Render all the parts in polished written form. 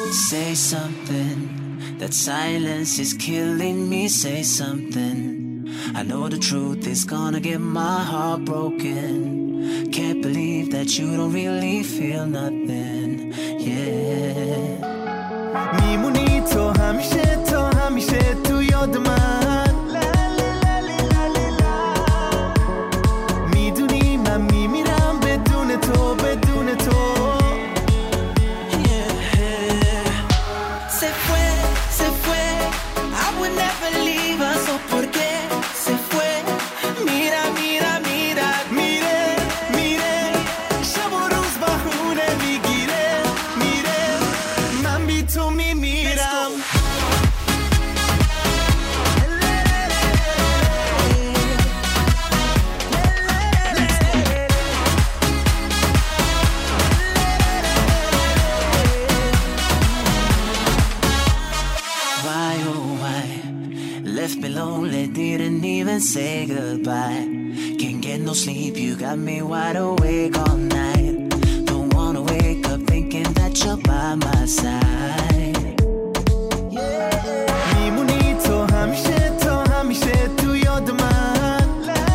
Say something, that silence is killing me. Say something, I know the truth is gonna get my heart broken. Can't believe that you don't really feel nothing, yeah. میمونی تو همیشه تو یاد من. میدونی من میمیرم بدون تو بدون تو. Se fue, I would never leave her. So por qué se fue? Mira, mira, mira. میره شب و روز بهونه میگیره. من بی تو میمیرم. Why, oh why? Left me lonely, didn't even say goodbye. Can't get no sleep, you got me wide awake all night. Don't wanna wake up thinking that you're by my side. میمونی تو همیشه تو یاد من.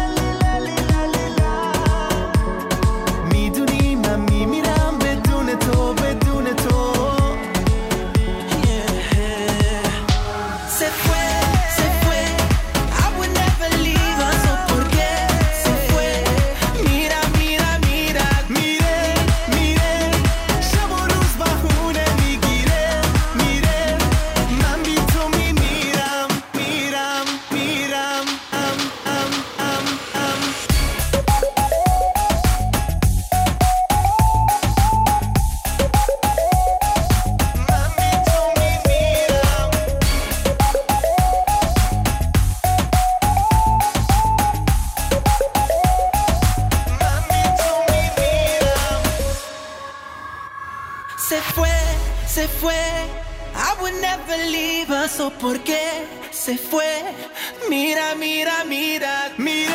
میدونی من میمیرم بدون تو بدون تو. Se fue, I would never leave her. So por qué se fue? Mira, mira, mira. میره شب و روز بهونه میگیره. من بی تو میمیرم. Se fue, I would never leave her. So por qué se fue? Mira, mira, mira.